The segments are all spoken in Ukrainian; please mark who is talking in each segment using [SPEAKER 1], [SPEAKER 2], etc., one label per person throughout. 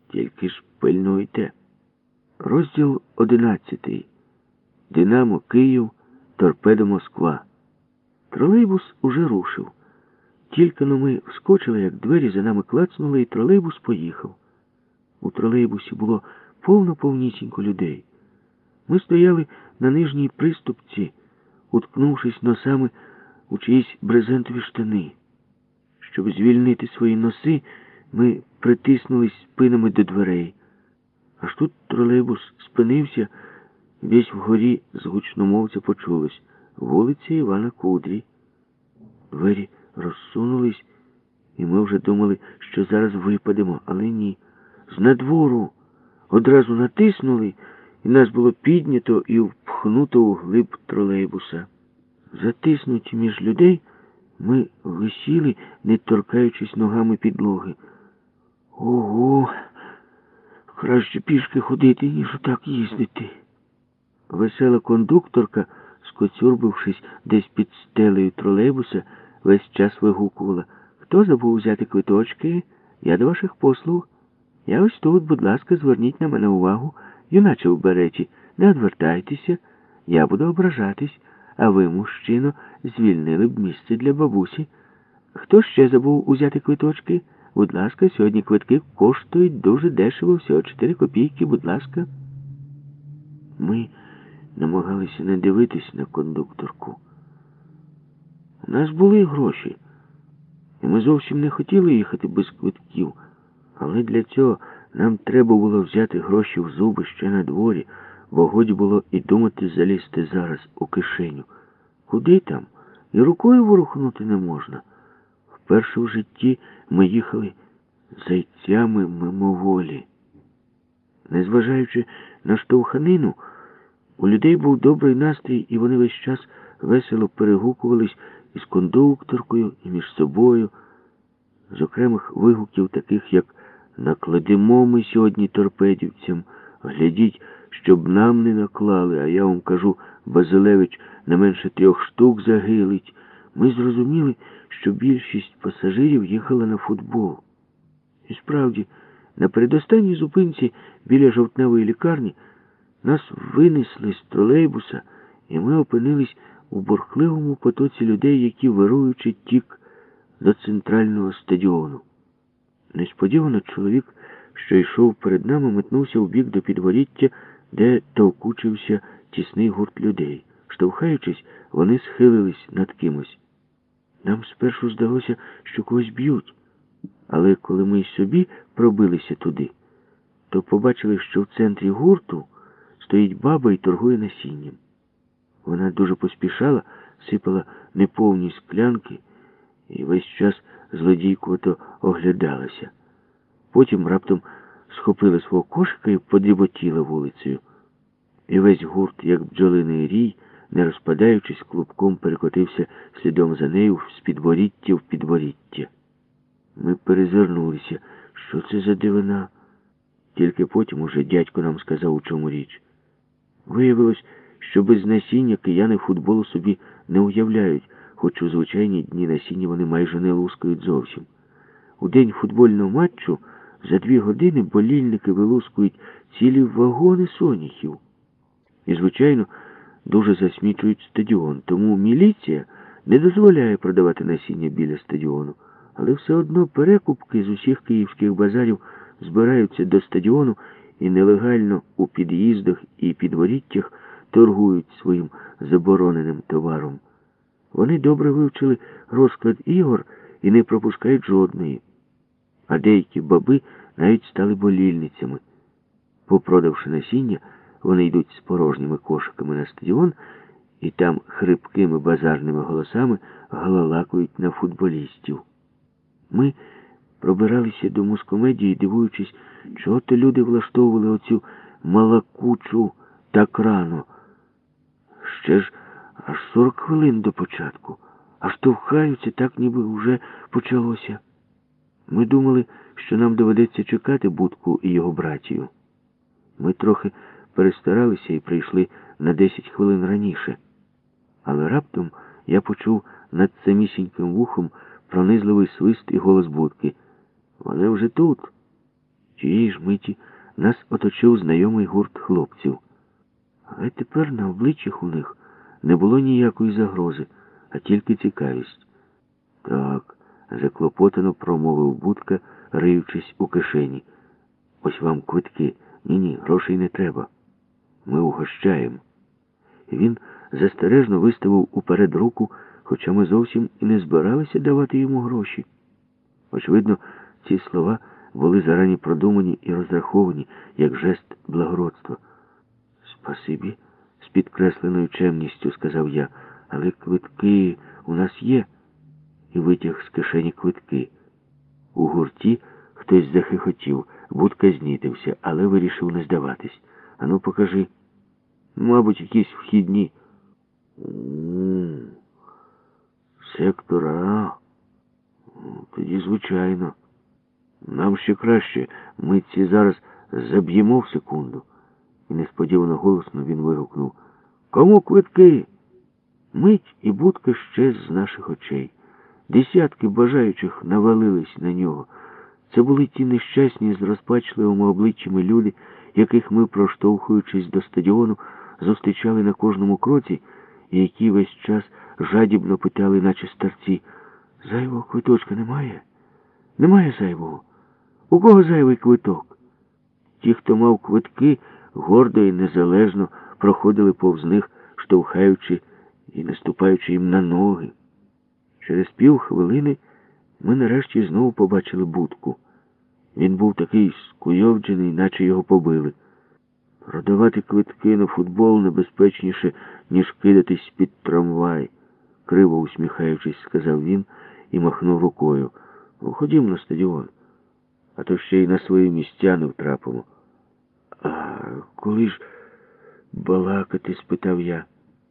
[SPEAKER 1] Тільки ж пильнуйте. Розділ 11. Динамо Київ, Торпедо Москва. Тролейбус уже рушив. Тільки но ми вскочили, як двері за нами клацнули, і тролейбус поїхав. У тролейбусі було повнісінько людей. Ми стояли на нижній приступці, уткнувшись носами у чиїсь брезентові штани. Щоб звільнити свої носи, ми притиснулись спинами до дверей. Аж тут тролейбус спинився, десь вгорі з гучномовця почулось: вулиця Івана Кудрі. Двері розсунулись, і ми вже думали, що зараз випадемо, але ні. З надвору одразу натиснули, і нас було піднято і впхнуто у глиб тролейбуса. Затиснуті між людей, ми висіли, не торкаючись ногами підлоги. Ого! Краще пішки ходити, ніж отак їздити. Весела кондукторка, скоцюрбившись десь під стелею тролейбуса, весь час вигукувала: «Хто забув взяти квиточки? Я до ваших послуг. Я ось тут, будь ласка, зверніть на мене увагу, юначе в береті, не одвертайтеся, я буду ображатись, а ви, мужчино, звільнили б місце для бабусі. Хто ще забув узяти квиточки? Будь ласка, сьогодні квитки коштують дуже дешево, всього 4 копійки, будь ласка». Ми намагалися не дивитись на кондукторку. У нас були гроші, і ми зовсім не хотіли їхати без квитків. Але для цього нам треба було взяти гроші в зуби ще на дворі, бо годі було і думати залізти зараз у кишеню. Куди там? І рукою ворухнути не можна. Вперше в житті ми їхали зайцями мимоволі. Незважаючи на штовханину, у людей був добрий настрій, і вони весь час весело перегукувались із кондукторкою, і між собою. З окремих вигуків, таких як «накладемо ми сьогодні торпедівцям», «глядіть, щоб нам не наклали, а я вам кажу, Базилевич не менше 3 штук загилить», ми зрозуміли, що більшість пасажирів їхала на футбол. І справді, на передостанній зупинці біля жовтневої лікарні нас винесли з тролейбуса, і ми опинились у бурхливому потоці людей, які, вируючи, тік до центрального стадіону. Несподівано чоловік, що йшов перед нами, метнувся вбік до підворіття, де товкучився тісний гурт людей. Штовхаючись, вони схилились над кимось. Нам спершу здалося, що когось б'ють, але коли ми й собі пробилися туди, то побачили, що в центрі гурту стоїть баба і торгує насінням. Вона дуже поспішала, сипала неповні склянки і весь час злодійкувато оглядалася. Потім раптом схопила свого кошика і подріботіла вулицею. І весь гурт, як бджолиний рій, не розпадаючись, клубком перекотився слідом за нею з підворіття в підворіття. Ми перезирнулися. Що це за дивина? Тільки потім уже дядько нам сказав, у чому річ. Виявилось, що без насіння кияни футболу собі не уявляють, хоч у звичайні дні насіння вони майже не лускають зовсім. У день футбольного матчу за 2 години болільники вилускують цілі вагони соняхів. І, звичайно, дуже засмічують стадіон, тому міліція не дозволяє продавати насіння біля стадіону. Але все одно перекупки з усіх київських базарів збираються до стадіону і нелегально у під'їздах і підворіттях торгують своїм забороненим товаром. Вони добре вивчили розклад ігор і не пропускають жодної. А деякі баби навіть стали болільницями. Попродавши насіння, вони йдуть з порожніми кошиками на стадіон і там хрипкими базарними голосами галалакують на футболістів. Ми пробиралися до мускомедії, дивуючись, чого то люди влаштовували оцю малакучу так рано. Ще ж аж 40 хвилин до початку, а штовхаються так, ніби вже почалося. Ми думали, що нам доведеться чекати Будку і його братію. Ми трохи перестаралися і прийшли на 10 хвилин раніше. Але раптом я почув над самісіньким вухом пронизливий свист і голос Будки. «Вони вже тут!» Тієї ж миті нас оточив знайомий гурт хлопців. Але тепер на обличчях у них не було ніякої загрози, а тільки цікавість. Так, заклопотано промовив Будка, риючись у кишені. Ось вам квитки. Ні, грошей не треба. Ми угощаємо. І він застережно виставив уперед руку, хоча ми зовсім і не збиралися давати йому гроші. Очевидно, ці слова були зарані продумані і розраховані, як жест благородства. «Спасибі», з підкресленою чемністю сказав я, «але квитки у нас є». І витяг з кишені квитки. У гурті хтось захихотів, Будка знітився, але вирішив не здаватись. «Ану, покажи». «Мабуть, якісь вхідні». «Сектор А. Тоді, звичайно. Нам ще краще. Ми ці зараз заб'ємо в секунду». І несподівано голосно він вигукнув: «Кому квитки?» Мить і Будка щез з наших очей. Десятки бажаючих навалились на нього. Це були ті нещасні з розпачливими обличчями люди, яких ми, проштовхуючись до стадіону, зустрічали на кожному кроці, і які весь час жадібно питали, наче старці: «Зайвого квиточка немає? Немає зайвого? У кого зайвий квиток?» Ті, хто мав квитки, гордо і незалежно проходили повз них, штовхаючи і наступаючи їм на ноги. Через півхвилини ми нарешті знову побачили Будку. Він був такий скуйовджений, наче його побили. «Продавати квитки на футбол небезпечніше, ніж кидатись під трамвай», криво усміхаючись, сказав він і махнув рукою. «Ходім на стадіон, а то ще й на свої місця не втрапимо». «А коли ж балакати?» – спитав я.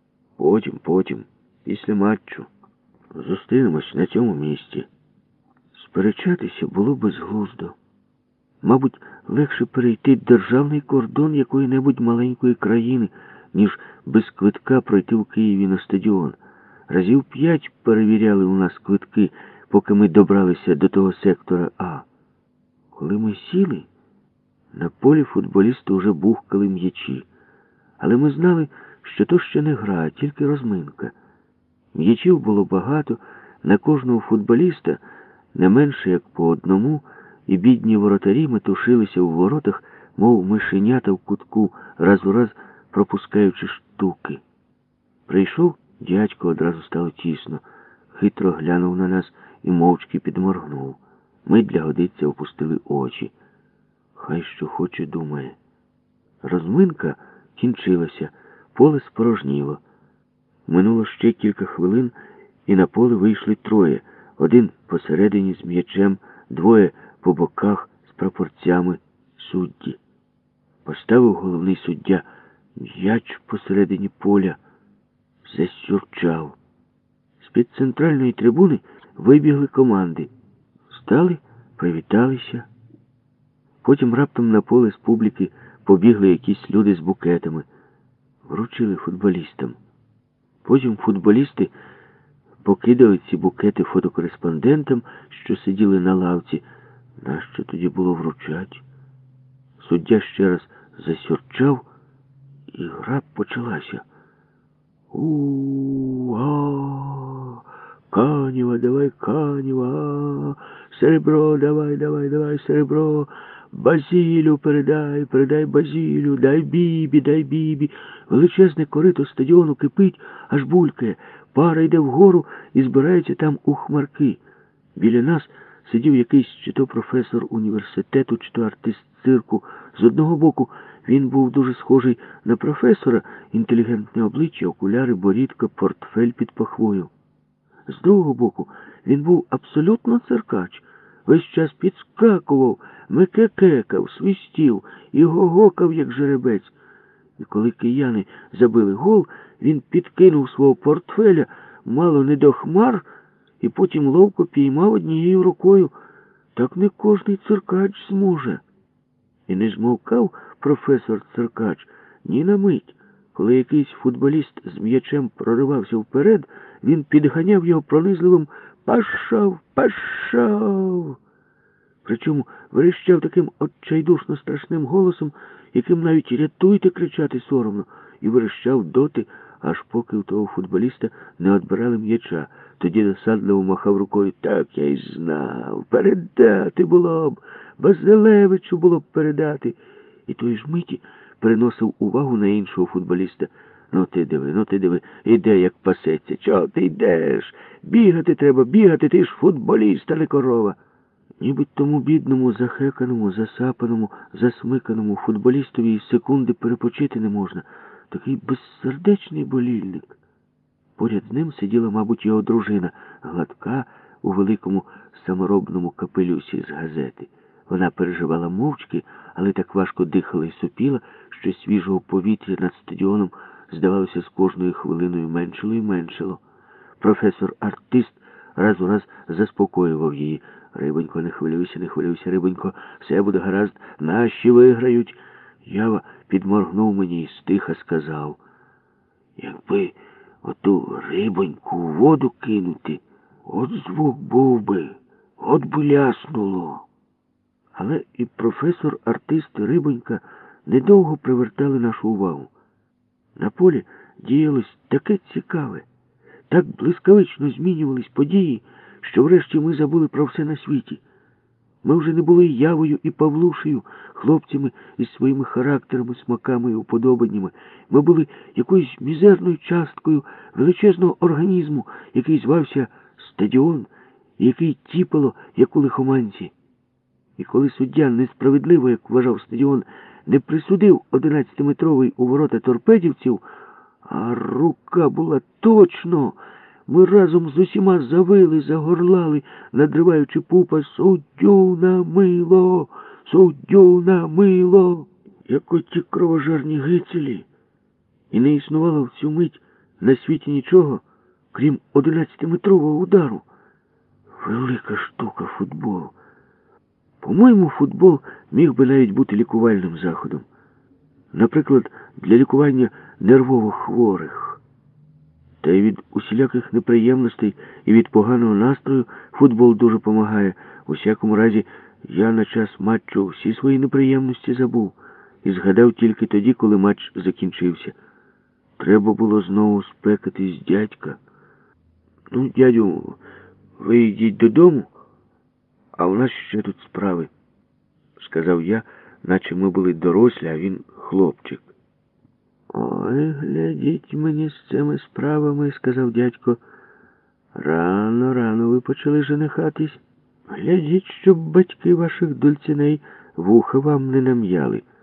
[SPEAKER 1] Потім, після матчу. Зустрінемось на цьому місці». Сперечатися було безглуздо. Мабуть, легше перейти державний кордон якої-небудь маленької країни, ніж без квитка пройти в Києві на стадіон. Разів 5 перевіряли у нас квитки, поки ми добралися до того сектора А. Коли ми сіли, на полі футболісти вже бухкали м'ячі. Але ми знали, що то ще не гра, а тільки розминка. М'ячів було багато, на кожного футболіста не менше, як по одному, і бідні воротарі метушилися у воротах, мов мишенята в кутку, раз у раз пропускаючи штуки. Прийшов дядько, одразу стало тісно, хитро глянув на нас і мовчки підморгнув. Ми для годиться опустили очі. Хай що хоче, думає. Розминка кінчилася, поле спорожніло. Минуло ще кілька хвилин, і на поле вийшли троє. Один посередині з м'ячем, двоє по боках з прапорцями, судді. Поставив головний суддя м'яч посередині поля, засюрчав. З-під центральної трибуни вибігли команди. Стали, привіталися. Потім раптом на поле з публіки побігли якісь люди з букетами. Вручили футболістам. Потім футболісти покидали ці букети фотокореспондентам, що сиділи на лавці. Нащо тоді було вручать? Суддя ще раз засюрчав, і гра почалася. «У-а! Канева, давай, Канева! Серебро, давай, серебро! Базілю передай Базілю! Дай Бібі! Величезне корито стадіону кипить, аж булькає. Пара йде вгору і збирається там у хмарки. Біля нас сидів якийсь чи то професор університету, чи то артист цирку. З одного боку він був дуже схожий на професора, інтелігентне обличчя, окуляри, борідка, портфель під пахвою. З другого боку він був абсолютно циркач. Весь час підскакував, мекекекав, свистів і гогокав, як жеребець. І коли кияни забили гол, він підкинув свого портфеля мало не до хмар і потім ловко піймав однією рукою. Так не кожний циркач зможе. І не змовкав професор циркач ні на мить. Коли якийсь футболіст з м'ячем проривався вперед, він підганяв його пронизливим «Пашав! Пашав!». Причому верещав таким отчайдушно страшним голосом, яким навіть «рятуйте» кричати соромно, і верещав доти, аж поки у того футболіста не відбирали м'яча. Тоді досадливо махав рукою: «Так я й знав, передати було б, Базилевичу було б передати». І тої ж миті переносив увагу на іншого футболіста. «Ну ти диви, іде як пасеться. Чого ти йдеш? Бігати треба, бігати, ти ж футболіст, а не корова». Ніби тому бідному, захеканому, засапаному, засмиканому футболістові і секунди перепочити не можна. Такий безсердечний болільник. Поряд з ним сиділа, мабуть, його дружина, гладка, у великому саморобному капелюсі з газети. Вона переживала мовчки, але так важко дихала і сопіла, що свіжого повітря над стадіоном, здавалося, з кожною хвилиною меншило і меншило. Професор-артист раз у раз заспокоював її. «Рибонько, не хвилюйся, Рибонько, все буде гаразд, наші виграють». Ява підморгнув мені і стиха сказав: «Якби оту Рибоньку у воду кинути, от звук був би, от би ляснуло». Але і професор-артист, і Рибонька недовго привертали нашу увагу. На полі діялось таке цікаве, так блискавично змінювались події, що врешті ми забули про все на світі. Ми вже не були Явою і Павлушею, хлопцями із своїми характерами, смаками і уподобаннями. Ми були якоюсь мізерною часткою величезного організму, який звався стадіон, і який тіпало, як у лихоманці. І коли суддя несправедливо, як вважав стадіон, не присудив 11-метровий у ворота торпедівців, а рука була точно, ми разом з усіма завили, загорлали, надриваючи пупа: «Суддю на мило! Суддю на мило!» Як оті кровожерні гицелі. І не існувало в цю мить на світі нічого, крім 11-метрового удару. Велика штука футбол. По-моєму, футбол міг би навіть бути лікувальним заходом. Наприклад, для лікування нервово хворих. Та й від усіляких неприємностей і від поганого настрою футбол дуже помагає. У всякому разі, я на час матчу всі свої неприємності забув і згадав тільки тоді, коли матч закінчився. Треба було знову спекатись дядька. «Ну, дядю, ви йдіть додому, а у нас ще тут справи», — сказав я, наче ми були дорослі, а він хлопчик. «Ой, глядіть мені з цими справами», — сказав дядько. «Рано ви почали женихатись. Глядіть, щоб батьки ваших дульциней вуха вам не нам'яли».